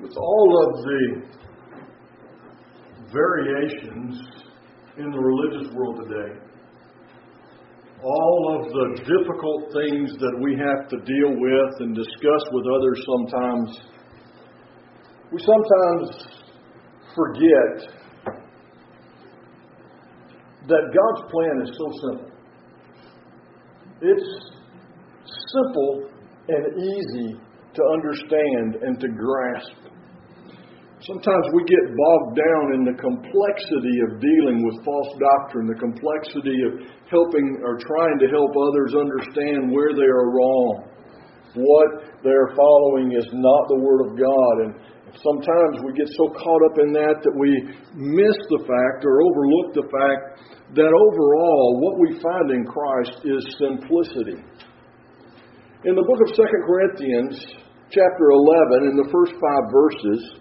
With all of the variations in the religious world today, all of the difficult things that we have to deal with and discuss with others sometimes, we sometimes forget that God's plan is so simple. It's simple and easy to understand and to grasp. Sometimes we get bogged down in the complexity of dealing with false doctrine, the complexity of helping or trying to help others understand where they are wrong. What they are following is not the Word of God. And sometimes we get so caught up in that we miss the fact or overlook the fact that overall what we find in Christ is simplicity. In the book of 2 Corinthians, chapter 11, in the first 5 verses,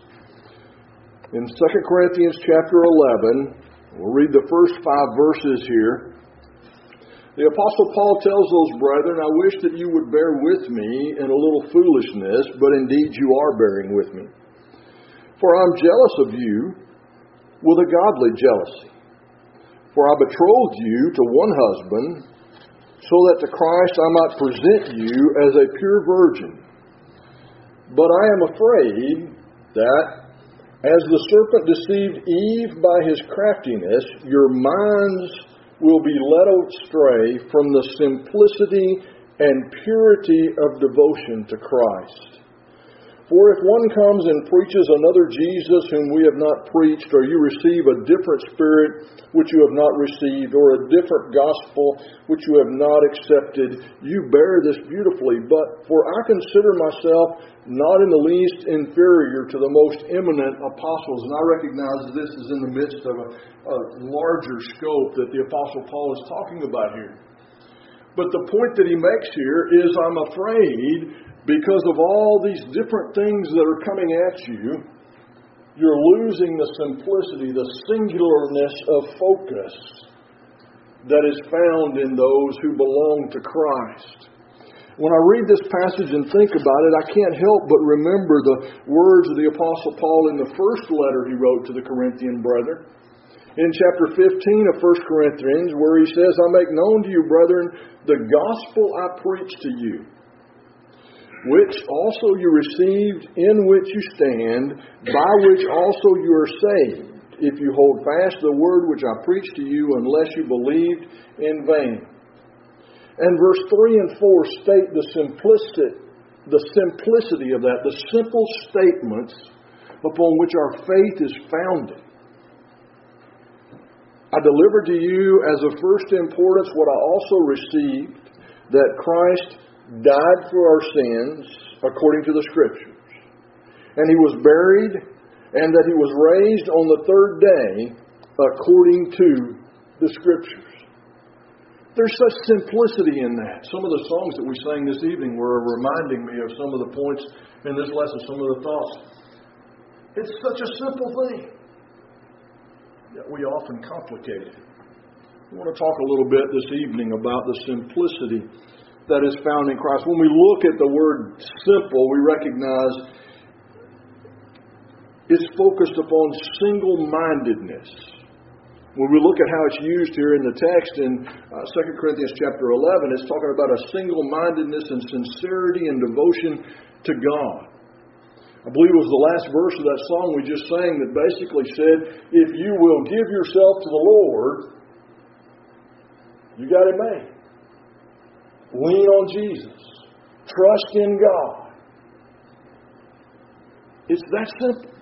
in 2 Corinthians chapter 11, we'll read the first 5 verses here. The Apostle Paul tells those brethren, I wish that you would bear with me in a little foolishness, but indeed you are bearing with me. For I'm jealous of you with a godly jealousy. For I betrothed you to one husband, so that to Christ I might present you as a pure virgin. But I am afraid that, as the serpent deceived Eve by his craftiness, your minds will be led astray from the simplicity and purity of devotion to Christ. For if one comes and preaches another Jesus whom we have not preached, or you receive a different spirit which you have not received, or a different gospel which you have not accepted, you bear this beautifully. But for I consider myself not in the least inferior to the most eminent apostles. And I recognize that this is in the midst of a larger scope that the Apostle Paul is talking about here. But the point that he makes here is, I'm afraid, because of all these different things that are coming at you, you're losing the simplicity, the singularness of focus that is found in those who belong to Christ. When I read this passage and think about it, I can't help but remember the words of the Apostle Paul in the first letter he wrote to the Corinthian brethren. In chapter 15 of 1 Corinthians, where he says, I make known to you, brethren, the gospel I preach to you, which also you received, in which you stand, by which also you are saved, if you hold fast the word which I preached to you, unless you believed in vain. And verse 3 and 4 state the simplicity of that, the simple statements upon which our faith is founded. I delivered to you as of first importance what I also received, that Christ died for our sins according to the Scriptures, and He was buried, and that He was raised on the third day according to the Scriptures. There's such simplicity in that. Some of the songs that we sang this evening were reminding me of some of the points in this lesson, some of the thoughts. It's such a simple thing, yet we often complicate it. I want to talk a little bit this evening about the simplicity that is found in Christ. When we look at the word simple, we recognize it's focused upon single-mindedness. When we look at how it's used here in the text in 2 Corinthians chapter 11, it's talking about a single-mindedness and sincerity and devotion to God. I believe it was the last verse of that song we just sang that basically said, if you will give yourself to the Lord, you got it made. Lean on Jesus. Trust in God. It's that simple.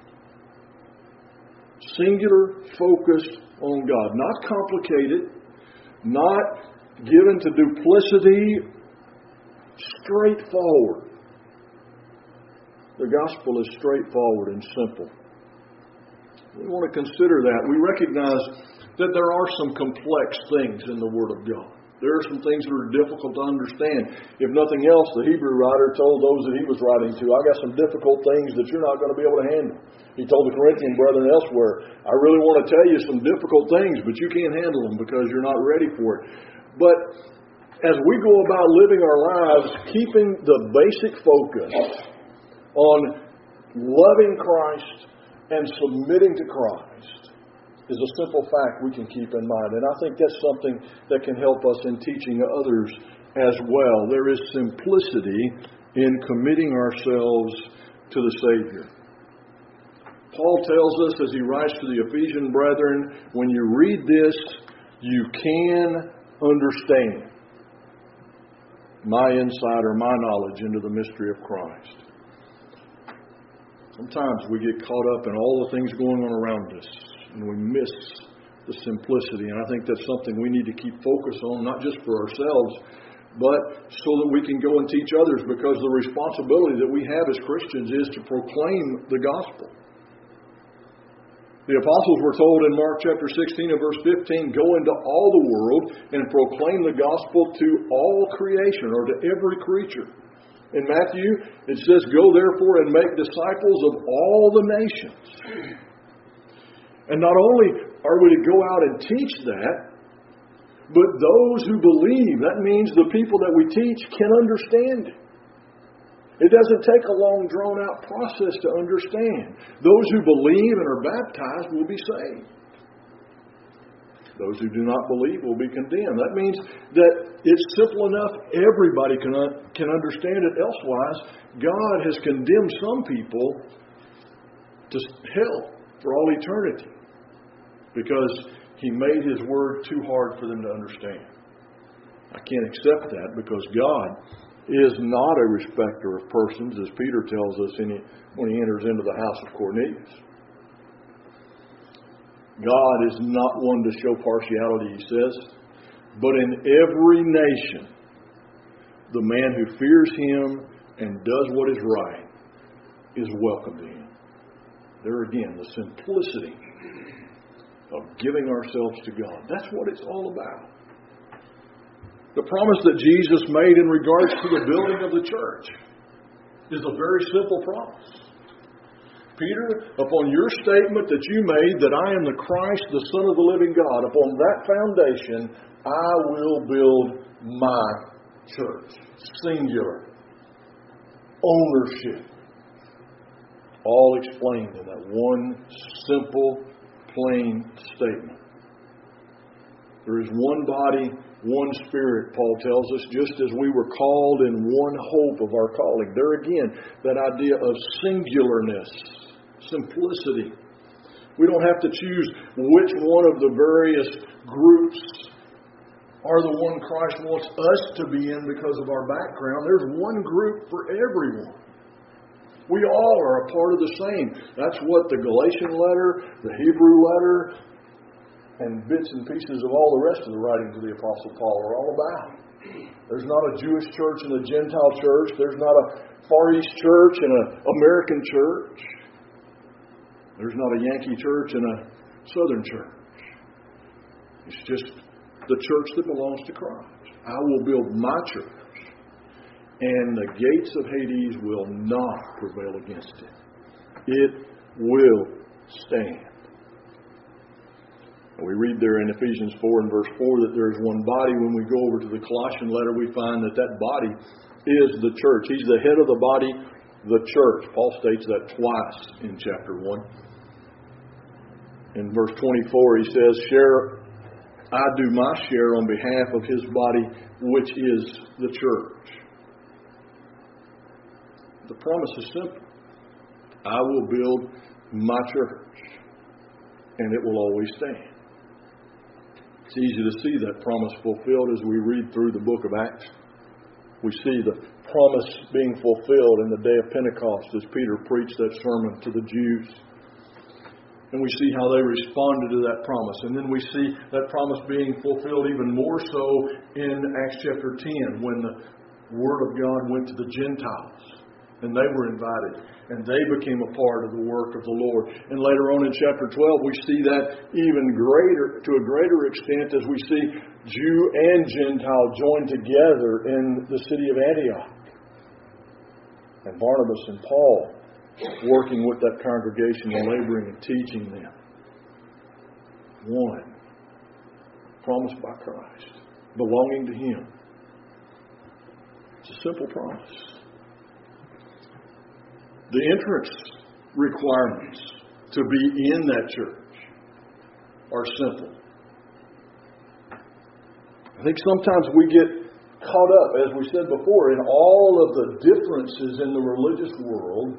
Singular, focused on God. Not complicated. Not given to duplicity. Straightforward. The gospel is straightforward and simple. We want to consider that. We recognize that there are some complex things in the Word of God. There are some things that are difficult to understand. If nothing else, the Hebrew writer told those that he was writing to, I got some difficult things that you're not going to be able to handle. He told the Corinthian brethren elsewhere, I really want to tell you some difficult things, but you can't handle them because you're not ready for it. But as we go about living our lives, keeping the basic focus on loving Christ and submitting to Christ is a simple fact we can keep in mind. And I think that's something that can help us in teaching others as well. There is simplicity in committing ourselves to the Savior. Paul tells us as he writes to the Ephesian brethren, when you read this, you can understand my insight or my knowledge into the mystery of Christ. Sometimes we get caught up in all the things going on around us, and we miss the simplicity. And I think that's something we need to keep focus on, not just for ourselves, but so that we can go and teach others, because the responsibility that we have as Christians is to proclaim the gospel. The apostles were told in Mark chapter 16 and verse 15, go into all the world and proclaim the gospel to all creation, or to every creature. In Matthew, it says, go therefore and make disciples of all the nations. And not only are we to go out and teach that, but those who believe, that means the people that we teach can understand it. It doesn't take a long, drawn-out process to understand. Those who believe and are baptized will be saved. Those who do not believe will be condemned. That means that it's simple enough, everybody can understand it. Elsewise, God has condemned some people to hell for all eternity because He made His Word too hard for them to understand. I can't accept that, because God is not a respecter of persons, as Peter tells us when he enters into the house of Cornelius. God is not one to show partiality, he says, but in every nation, the man who fears Him and does what is right is welcome to Him. There again, the simplicity of giving ourselves to God. That's what it's all about. The promise that Jesus made in regards to the building of the church is a very simple promise. Peter, upon your statement that you made that I am the Christ, the Son of the living God, upon that foundation, I will build my church. Singular. Ownership. All explained in that one simple, plain statement. There is one body, one Spirit, Paul tells us, just as we were called in one hope of our calling. There again, that idea of singularness, simplicity. We don't have to choose which one of the various groups are the one Christ wants us to be in because of our background. There's one group for everyone. We all are a part of the same. That's what the Galatian letter, the Hebrew letter, and bits and pieces of all the rest of the writings of the Apostle Paul are all about. There's not a Jewish church and a Gentile church. There's not a Far East church and an American church. There's not a Yankee church and a Southern church. It's just the church that belongs to Christ. I will build my church, and the gates of Hades will not prevail against it. It will stand. We read there in Ephesians 4 and verse 4 that there is one body. When we go over to the Colossian letter, we find that that body is the church. He's the head of the body, the church. Paul states that twice in chapter 1. In verse 24, he says, I do my share on behalf of His body, which is the church. The promise is simple. I will build my church, and it will always stand. It's easy to see that promise fulfilled as we read through the book of Acts. We see the promise being fulfilled in the day of Pentecost as Peter preached that sermon to the Jews. And we see how they responded to that promise. And then we see that promise being fulfilled even more so in Acts chapter 10, when the Word of God went to the Gentiles. And they were invited. And they became a part of the work of the Lord. And later on in chapter 12, we see that even greater, to a greater extent, as we see Jew and Gentile joined together in the city of Antioch. And Barnabas and Paul working with that congregation and laboring and teaching them. One. Promised by Christ. Belonging to Him. It's a simple promise. The entrance requirements to be in that church are simple. I think sometimes we get caught up, as we said before, in all of the differences in the religious world.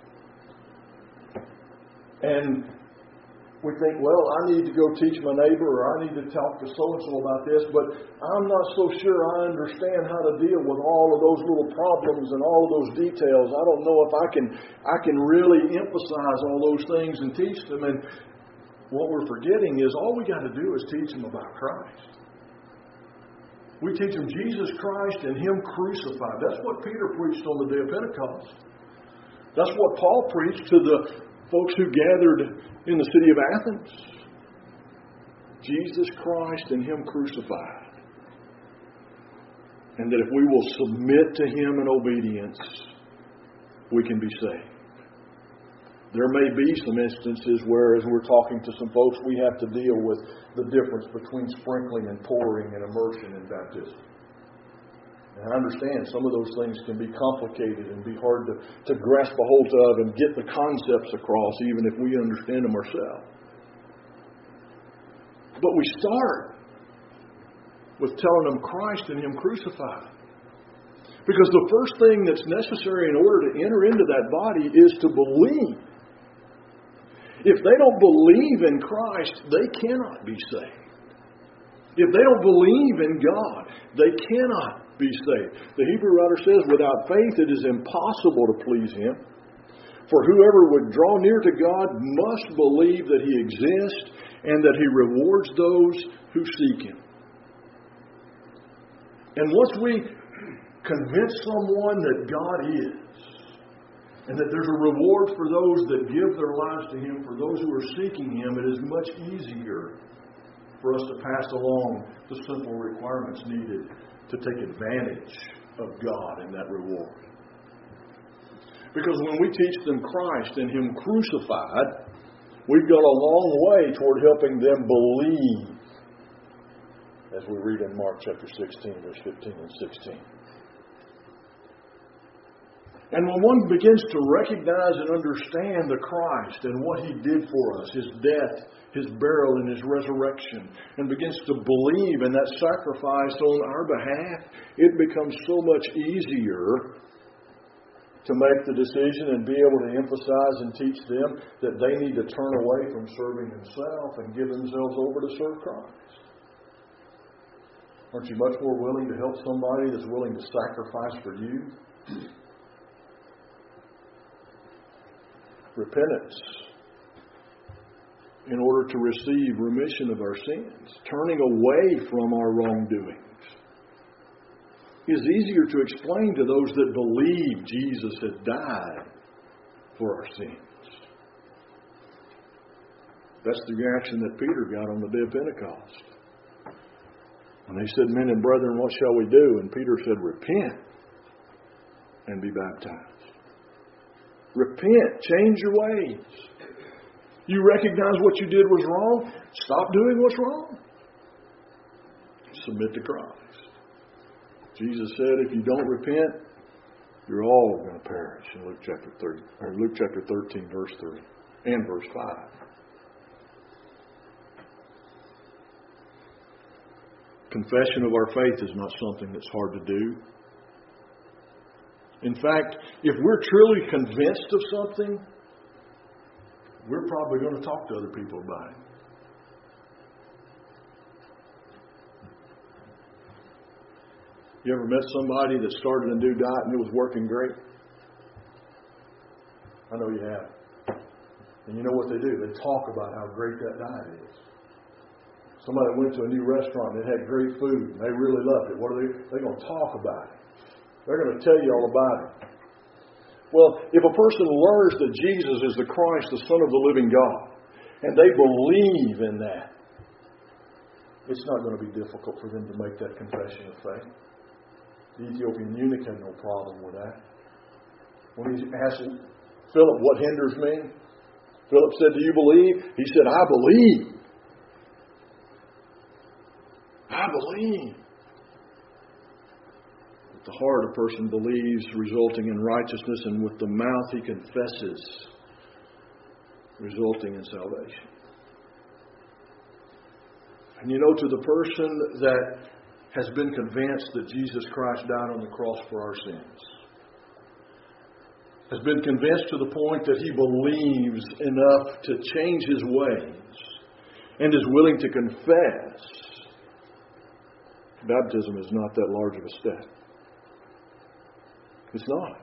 And we think, well, I need to go teach my neighbor, or I need to talk to so-and-so about this, but I'm not so sure I understand how to deal with all of those little problems and all of those details. I don't know if I can really emphasize all those things and teach them. And what we're forgetting is all we got to do is teach them about Christ. We teach them Jesus Christ and Him crucified. That's what Peter preached on the day of Pentecost. That's what Paul preached to the folks who gathered in the city of Athens. Jesus Christ and Him crucified. And that if we will submit to Him in obedience, we can be saved. There may be some instances where, as we're talking to some folks, we have to deal with the difference between sprinkling and pouring and immersion and baptism. And I understand some of those things can be complicated and be hard to grasp a hold of and get the concepts across, even if we understand them ourselves. But we start with telling them Christ and Him crucified. Because the first thing that's necessary in order to enter into that body is to believe. If they don't believe in Christ, they cannot be saved. If they don't believe in God, they cannot be saved. The Hebrew writer says, without faith it is impossible to please Him. For whoever would draw near to God must believe that He exists and that He rewards those who seek Him. And once we convince someone that God is, and that there's a reward for those that give their lives to Him, for those who are seeking Him, it is much easier for us to pass along the simple requirements needed to take advantage of God and that reward. Because when we teach them Christ and Him crucified, we've gone a long way toward helping them believe, as we read in Mark chapter 16, verse 15 and 16. And when one begins to recognize and understand the Christ and what He did for us, His death, His burial, and His resurrection, and begins to believe in that sacrifice on our behalf, it becomes so much easier to make the decision and be able to emphasize and teach them that they need to turn away from serving themselves and give themselves over to serve Christ. Aren't you much more willing to help somebody that's willing to sacrifice for you? Repentance, in order to receive remission of our sins, turning away from our wrongdoings, is easier to explain to those that believe Jesus had died for our sins. That's the reaction that Peter got on the day of Pentecost. And they said, "Men and brethren, what shall we do?" And Peter said, "Repent and be baptized." Repent. Change your ways. You recognize what you did was wrong. Stop doing what's wrong. Submit to Christ. Jesus said, if you don't repent, you're all going to perish in Luke chapter 13, verse 3 and verse 5. Confession of our faith is not something that's hard to do. In fact, if we're truly convinced of something, we're probably going to talk to other people about it. You ever met somebody that started a new diet and it was working great? I know you have. And you know what they do? They talk about how great that diet is. Somebody went to a new restaurant and it had great food and they really loved it. What are they're going to talk about it. They're going to tell you all about it. Well, if a person learns that Jesus is the Christ, the Son of the living God, and they believe in that, it's not going to be difficult for them to make that confession of faith. The Ethiopian eunuch had no problem with that. When he asked Philip, what hinders me? Philip said, do you believe? He said, I believe. I believe. The heart a person believes, resulting in righteousness, and with the mouth he confesses, resulting in salvation. And to the person that has been convinced that Jesus Christ died on the cross for our sins, has been convinced to the point that he believes enough to change his ways and is willing to confess, baptism is not that large of a step. It's not.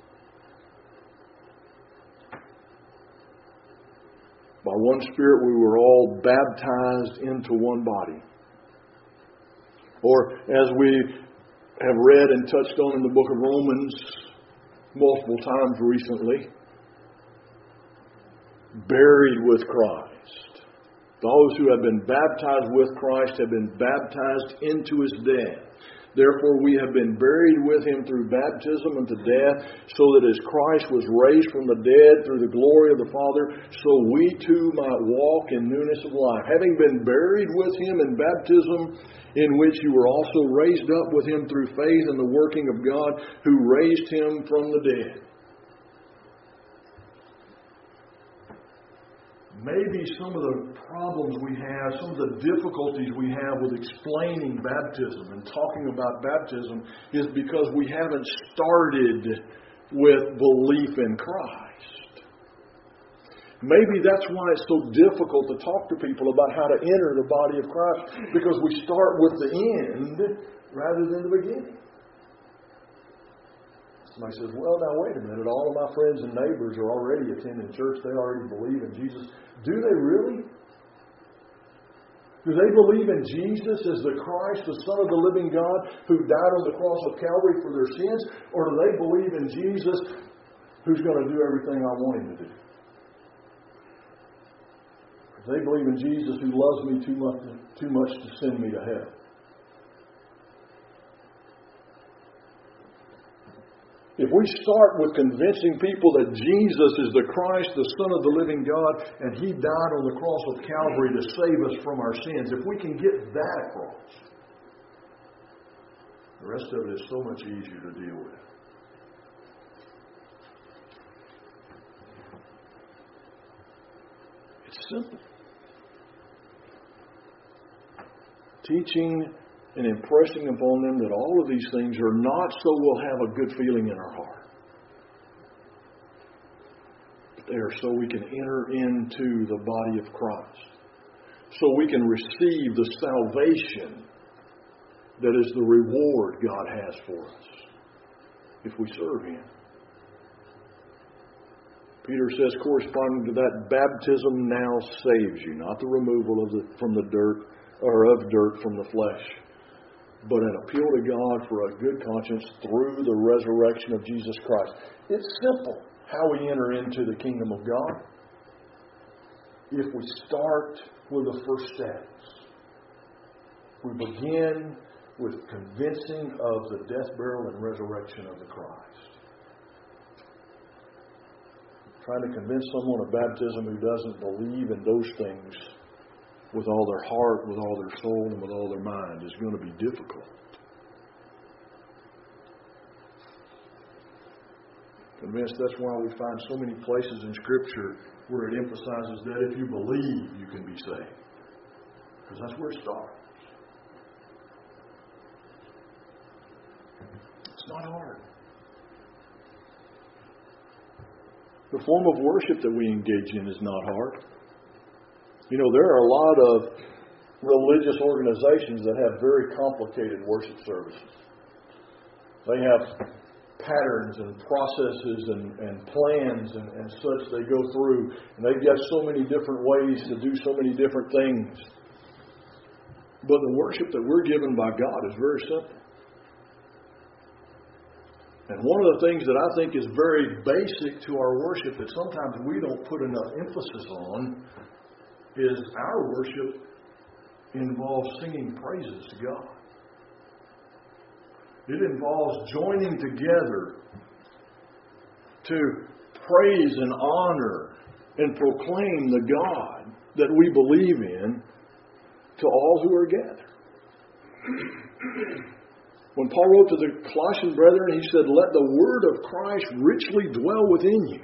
By one Spirit we were all baptized into one body. Or as we have read and touched on in the book of Romans multiple times recently, buried with Christ. Those who have been baptized with Christ have been baptized into His death. Therefore we have been buried with Him through baptism unto death, so that as Christ was raised from the dead through the glory of the Father, so we too might walk in newness of life. Having been buried with Him in baptism, in which you were also raised up with Him through faith in the working of God, who raised Him from the dead. Maybe some of the problems we have, some of the difficulties we have with explaining baptism and talking about baptism is because we haven't started with belief in Christ. Maybe that's why it's so difficult to talk to people about how to enter the body of Christ, because we start with the end rather than the beginning. Somebody says, well, now wait a minute. All of my friends and neighbors are already attending church. They already believe in Jesus. Do they really? Do they believe in Jesus as the Christ, the Son of the living God, who died on the cross of Calvary for their sins? Or do they believe in Jesus who's going to do everything I want Him to do? Do they believe in Jesus who loves me too much to send me to hell? If we start with convincing people that Jesus is the Christ, the Son of the living God, and He died on the cross of Calvary to save us from our sins, if we can get that across, the rest of it is so much easier to deal with. It's simple. Teaching and impressing upon them that all of these things are not so we'll have a good feeling in our heart, but they are so we can enter into the body of Christ, so we can receive the salvation that is the reward God has for us if we serve Him. Peter says, corresponding to that, baptism now saves you, not the removal from the dirt or of dirt from the flesh, but an appeal to God for a good conscience through the resurrection of Jesus Christ. It's simple how we enter into the kingdom of God if we start with the first steps. We begin with convincing of the death, burial, and resurrection of the Christ. Trying to convince someone of baptism who doesn't believe in those things with all their heart, with all their soul, and with all their mind is going to be difficult. Convinced that's why we find so many places in Scripture where it emphasizes that if you believe, you can be saved. Because that's where it starts. It's not hard. The form of worship that we engage in is not hard. You know, there are a lot of religious organizations that have very complicated worship services. They have patterns and processes and plans and such they go through. And they've got so many different ways to do so many different things. But the worship that we're given by God is very simple. And one of the things that I think is very basic to our worship that sometimes we don't put enough emphasis on is our worship involves singing praises to God. It involves joining together to praise and honor and proclaim the God that we believe in to all who are gathered. When Paul wrote to the Colossian brethren, he said, "Let the word of Christ richly dwell within you,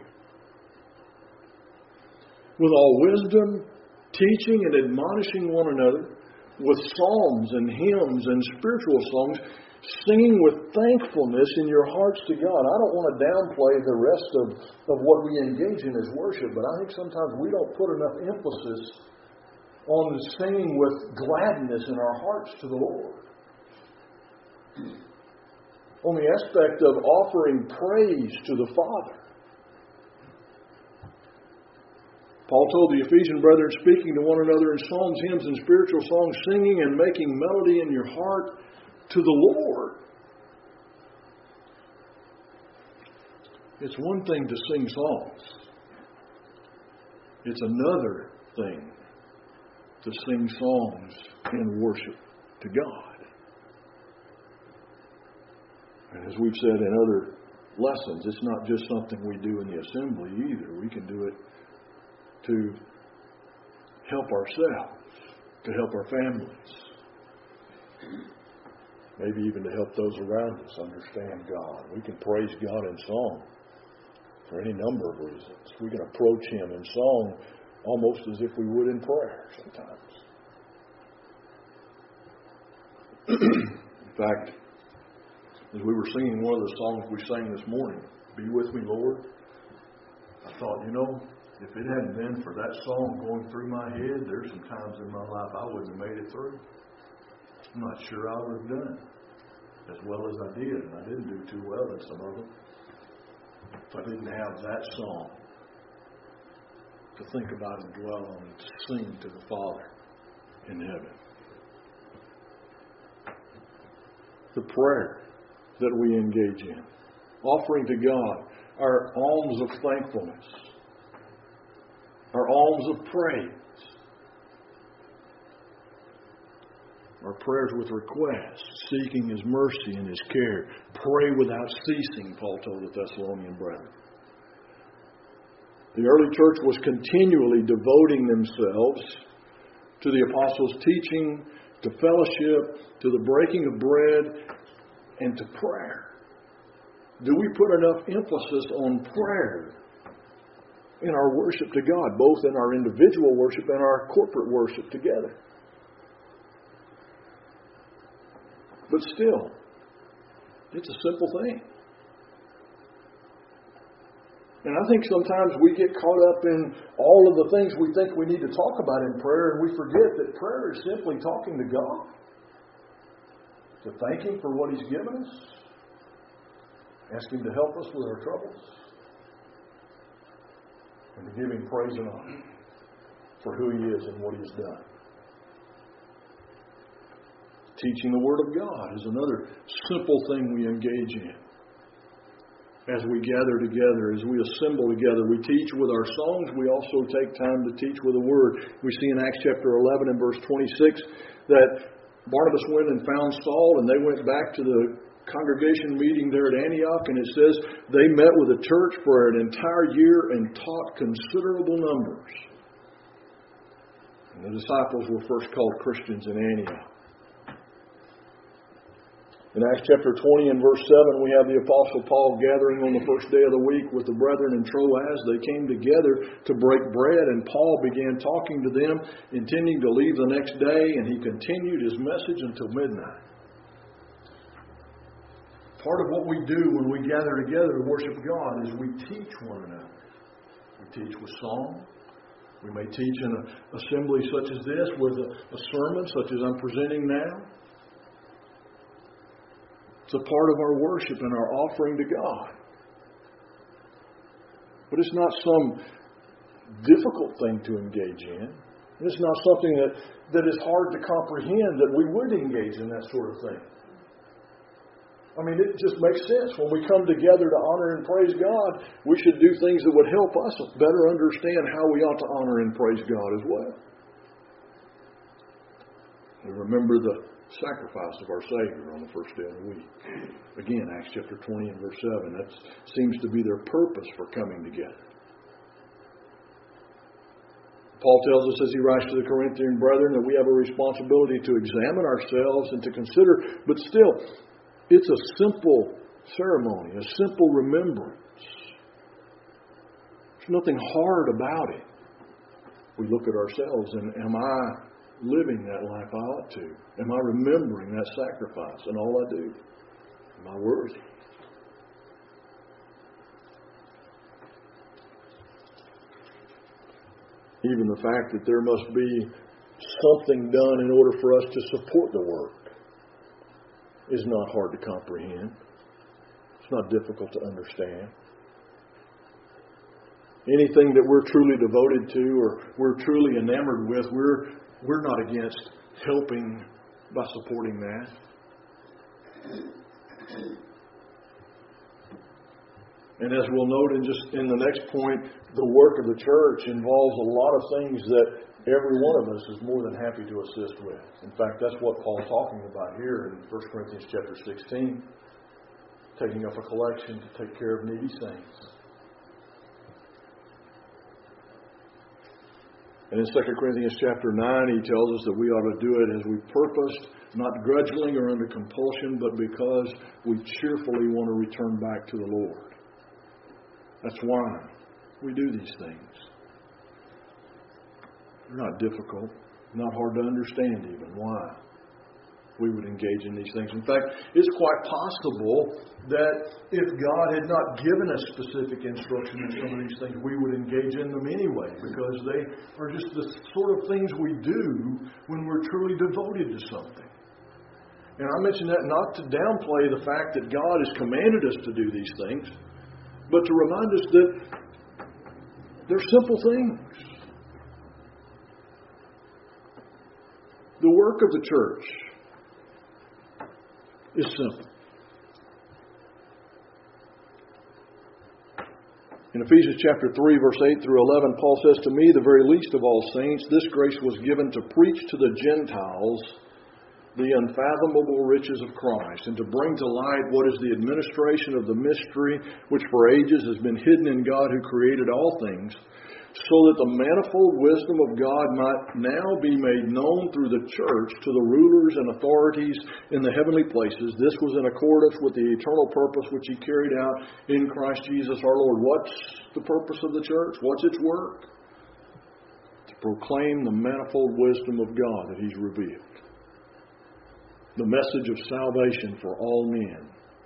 with all wisdom, teaching and admonishing one another, with psalms and hymns and spiritual songs, singing with thankfulness in your hearts to God." I don't want to downplay the rest of what we engage in as worship, but I think sometimes we don't put enough emphasis on singing with gladness in our hearts to the Lord. On the aspect of offering praise to the Father. Paul told the Ephesian brethren, speaking to one another in psalms, hymns, and spiritual songs, singing and making melody in your heart to the Lord. It's one thing to sing songs. It's another thing to sing songs in worship to God. And as we've said in other lessons, it's not just something we do in the assembly either. We can do it to help ourselves, to help our families, maybe even to help those around us understand God. We can praise God in song for any number of reasons. We can approach Him in song almost as if we would in prayer sometimes. In fact, as we were singing one of the songs we sang this morning, "Be With Me, Lord," I thought, if it hadn't been for that song going through my head, there's some times in my life I wouldn't have made it through. I'm not sure I would have done as well as I did, and I didn't do too well in some of them. If I didn't have that song to think about and dwell on and to sing to the Father in heaven. The prayer that we engage in, offering to God our alms of thankfulness, our alms of praise, our prayers with requests, seeking His mercy and His care. Pray without ceasing, Paul told the Thessalonian brethren. The early church was continually devoting themselves to the apostles' teaching, to fellowship, to the breaking of bread, and to prayer. Do we put enough emphasis on prayer in our worship to God, both in our individual worship and our corporate worship together? But still, it's a simple thing. And I think sometimes we get caught up in all of the things we think we need to talk about in prayer, and we forget that prayer is simply talking to God, to thank Him for what He's given us, ask Him to help us with our troubles, and to give Him praise and honor for who He is and what He has done. Teaching the Word of God is another simple thing we engage in. As we gather together, as we assemble together, we teach with our songs. We also take time to teach with the Word. We see in Acts chapter 11 and verse 26 that Barnabas went and found Saul, and they went back to the congregation meeting there at Antioch, and it says they met with the church for an entire year and taught considerable numbers. And the disciples were first called Christians in Antioch. In Acts chapter 20 and verse 7, we have the Apostle Paul gathering on the first day of the week with the brethren in Troas. They came together to break bread, and Paul began talking to them, intending to leave the next day, and he continued his message until midnight. Part of what we do when we gather together to worship God is we teach one another. We teach with song. We may teach in an assembly such as this with a sermon such as I'm presenting now. It's a part of our worship and our offering to God. But it's not some difficult thing to engage in. It's not something that is hard to comprehend that we would engage in that sort of thing. I mean, it just makes sense. When we come together to honor and praise God, we should do things that would help us better understand how we ought to honor and praise God as well. We remember the sacrifice of our Savior on the first day of the week. Again, Acts chapter 20 and verse 7. That seems to be their purpose for coming together. Paul tells us as he writes to the Corinthian brethren that we have a responsibility to examine ourselves and to consider, but still, It's a simple ceremony, a simple remembrance. There's nothing hard about it. We look at ourselves and am I living that life I ought to? Am I remembering that sacrifice and all I do? Am I worthy? Even the fact that there must be something done in order for us to support the work is not hard to comprehend. It's not difficult to understand. Anything that we're truly devoted to or we're truly enamored with, we're not against helping by supporting that. And as we'll note in the next point, the work of the church involves a lot of things that every one of us is more than happy to assist with. In fact, that's what Paul's talking about here in 1 Corinthians chapter 16, taking up a collection to take care of needy saints. And in 2 Corinthians chapter 9, he tells us that we ought to do it as we purposed, not grudgingly or under compulsion, but because we cheerfully want to return back to the Lord. That's why we do these things. They're not difficult, not hard to understand even why we would engage in these things. In fact, it's quite possible that if God had not given us specific instruction in some of these things, we would engage in them anyway, because they are just the sort of things we do when we're truly devoted to something. And I mention that not to downplay the fact that God has commanded us to do these things, but to remind us that they're simple things. The work of the church is simple. In Ephesians chapter 3, verse 8 through 11, Paul says, "To me, the very least of all saints, this grace was given to preach to the Gentiles the unfathomable riches of Christ, and to bring to light what is the administration of the mystery, which for ages has been hidden in God who created all things, so that the manifold wisdom of God might now be made known through the church to the rulers and authorities in the heavenly places. This was in accordance with the eternal purpose which He carried out in Christ Jesus our Lord." What's the purpose of the church? What's its work? To proclaim the manifold wisdom of God that He's revealed. The message of salvation for all men.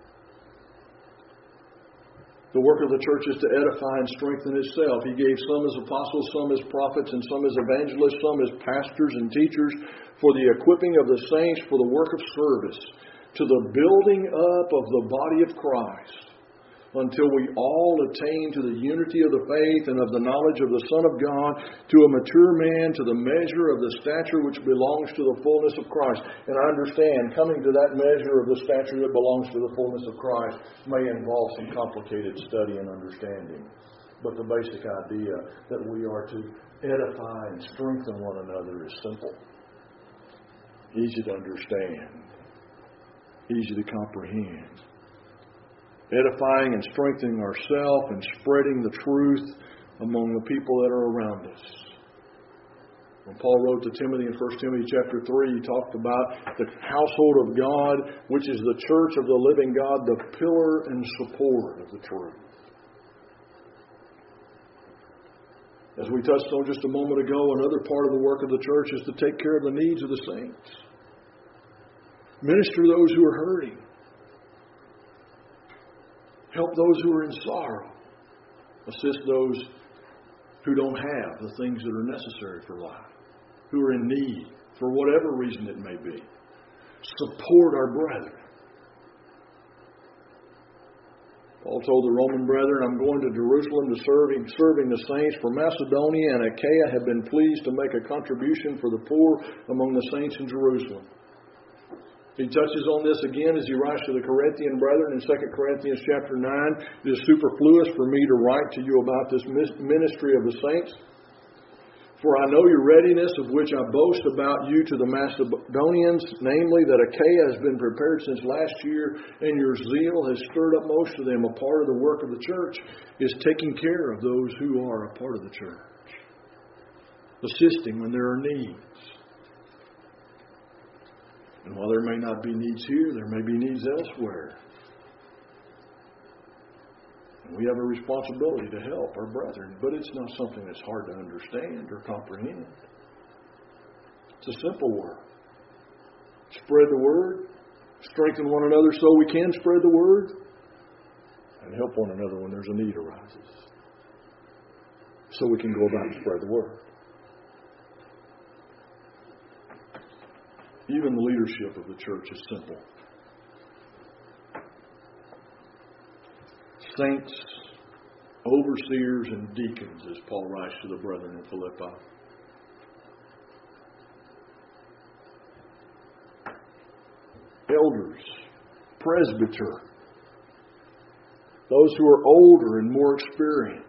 The work of the church is to edify and strengthen itself. He gave some as apostles, some as prophets, and some as evangelists, some as pastors and teachers, for the equipping of the saints for the work of service, to the building up of the body of Christ, until we all attain to the unity of the faith and of the knowledge of the Son of God, to a mature man, to the measure of the stature which belongs to the fullness of Christ. And I understand coming to that measure of the stature that belongs to the fullness of Christ may involve some complicated study and understanding. But the basic idea that we are to edify and strengthen one another is simple. Easy to understand. Easy to comprehend. Edifying and strengthening ourselves and spreading the truth among the people that are around us. When Paul wrote to Timothy in 1 Timothy chapter 3, he talked about the household of God, which is the church of the living God, the pillar and support of the truth. As we touched on just a moment ago, another part of the work of the church is to take care of the needs of the saints. Minister to those who are hurting. Help those who are in sorrow. Assist those who don't have the things that are necessary for life, who are in need for whatever reason it may be. Support our brethren. Paul told the Roman brethren, "I'm going to Jerusalem to serving the saints, for Macedonia and Achaia have been pleased to make a contribution for the poor among the saints in Jerusalem." He touches on this again as he writes to the Corinthian brethren in 2 Corinthians chapter 9. "It is superfluous for me to write to you about this ministry of the saints. For I know your readiness, of which I boast about you to the Macedonians, namely that Achaia has been prepared since last year, and your zeal has stirred up most of them." A part of the work of the church is taking care of those who are a part of the church, assisting when there are needs. And while there may not be needs here, there may be needs elsewhere. And we have a responsibility to help our brethren, but it's not something that's hard to understand or comprehend. It's a simple word. Spread the word, strengthen one another so we can spread the word, and help one another when there's a need arises. So we can go about and spread the word. Even the leadership of the church is simple. Saints, overseers, and deacons, as Paul writes to the brethren in Philippi. Elders, presbyter, those who are older and more experienced.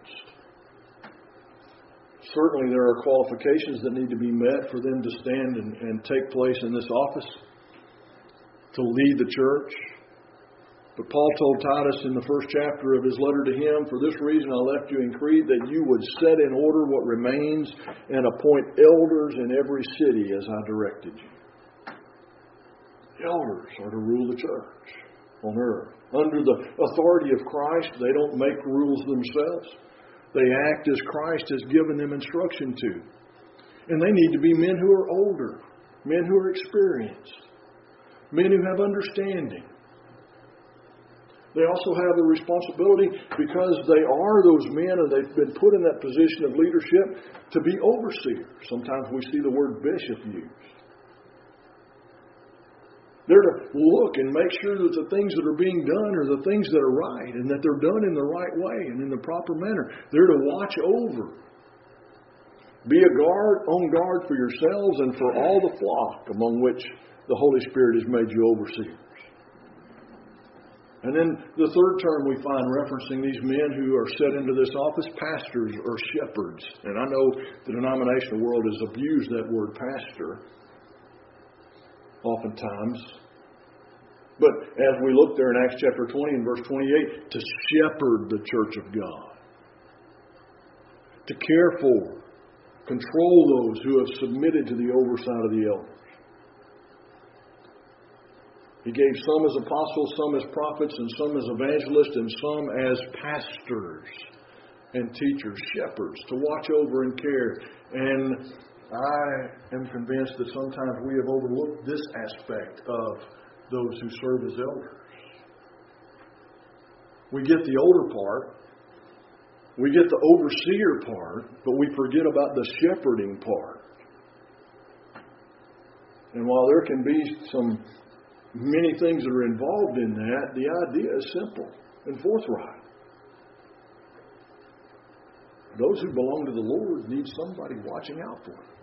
Certainly there are qualifications that need to be met for them to stand and take place in this office, to lead the church. But Paul told Titus in the first chapter of his letter to him, "For this reason I left you in Crete, that you would set in order what remains and appoint elders in every city as I directed you." Elders are to rule the church on earth. Under the authority of Christ, they don't make rules themselves. They act as Christ has given them instruction to. And they need to be men who are older, men who are experienced, men who have understanding. They also have the responsibility, because they are those men and they've been put in that position of leadership, to be overseers. Sometimes we see the word bishop used. They're to look and make sure that the things that are being done are the things that are right, and that they're done in the right way and in the proper manner. They're to watch over. Be on guard for yourselves and for all the flock among which the Holy Spirit has made you overseers. And then the third term we find referencing these men who are set into this office, pastors or shepherds. And I know the denominational world has abused that word pastor oftentimes. But as we look there in Acts chapter 20 and verse 28, to shepherd the church of God. To care for, control those who have submitted to the oversight of the elders. He gave some as apostles, some as prophets, and some as evangelists, and some as pastors and teachers, shepherds, to watch over and care. And I am convinced that sometimes we have overlooked this aspect of those who serve as elders. We get the older part, we get the overseer part, but we forget about the shepherding part. And while there can be many things that are involved in that, the idea is simple and forthright. Those who belong to the Lord need somebody watching out for them.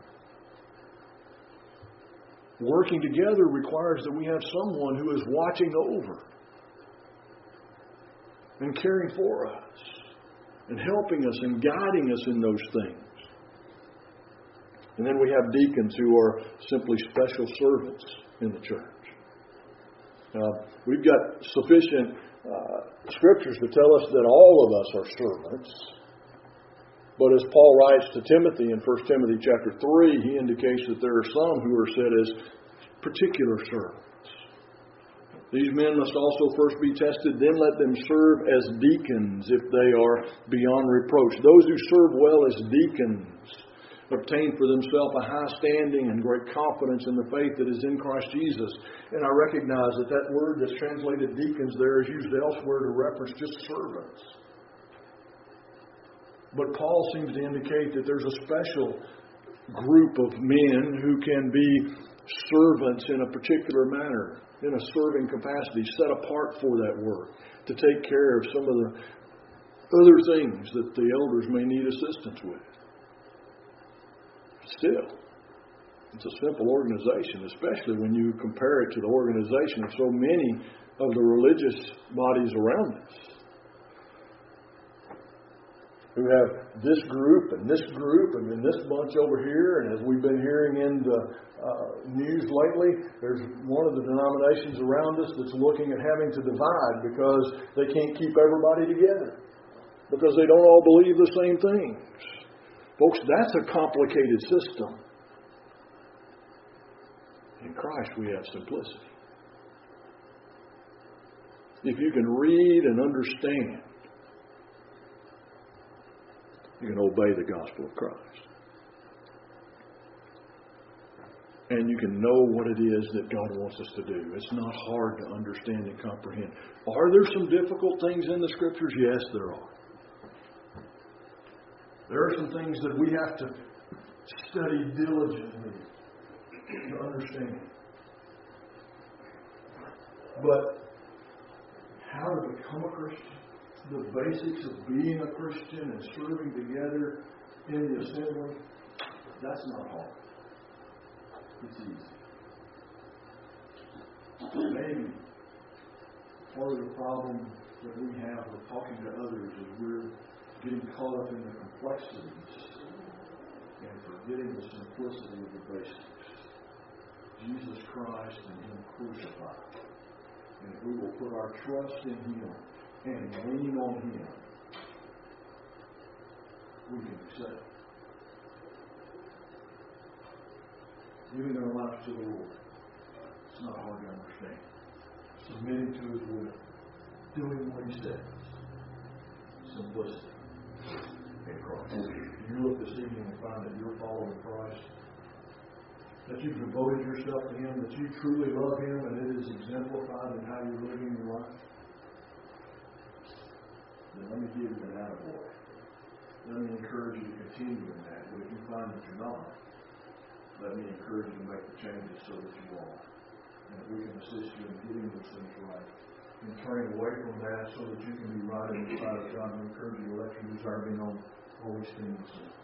Working together requires that we have someone who is watching over and caring for us and helping us and guiding us in those things. And then we have deacons who are simply special servants in the church. We've got sufficient scriptures to tell us that all of us are servants. But as Paul writes to Timothy in 1 Timothy chapter 3, he indicates that there are some who are set as particular servants. These men must also first be tested, then let them serve as deacons if they are beyond reproach. Those who serve well as deacons obtain for themselves a high standing and great confidence in the faith that is in Christ Jesus. And I recognize that word that's translated deacons there is used elsewhere to reference just servants. But Paul seems to indicate that there's a special group of men who can be servants in a particular manner, in a serving capacity, set apart for that work, to take care of some of the other things that the elders may need assistance with. Still, it's a simple organization, especially when you compare it to the organization of so many of the religious bodies around us, who have this group and this group and then this bunch over here. And as we've been hearing in the news lately, there's one of the denominations around us that's looking at having to divide because they can't keep everybody together, because they don't all believe the same things. Folks, that's a complicated system. And Christ, we have simplicity. If you can read and understand, you can obey the gospel of Christ. And you can know what it is that God wants us to do. It's not hard to understand and comprehend. Are there some difficult things in the Scriptures? Yes, there are. There are some things that we have to study diligently to understand. But how to become a Christian, the basics of being a Christian and serving together in the assembly, that's not hard. It's easy. Maybe part of the problem that we have with talking to others is we're getting caught up in the complexities and forgetting the simplicity of the basics. Jesus Christ and Him crucified. And if we will put our trust in Him and lean on Him, we can accept. Giving our lives to the Lord. It's not hard to understand. Submitting to His will. Doing what He says. Simplicity. In Christ. If you look this evening and find that you're following Christ, that you've devoted yourself to Him, that you truly love Him, and it is exemplified in how you're living your life, then let me give you an attaboy. Let me encourage you to continue in that. But if you find that you're not, let me encourage you to make the changes so that you are. And if we can assist you in getting those things right, and turning away from that so that you can be right in the sight of God, we encourage you to let your desire be known always things.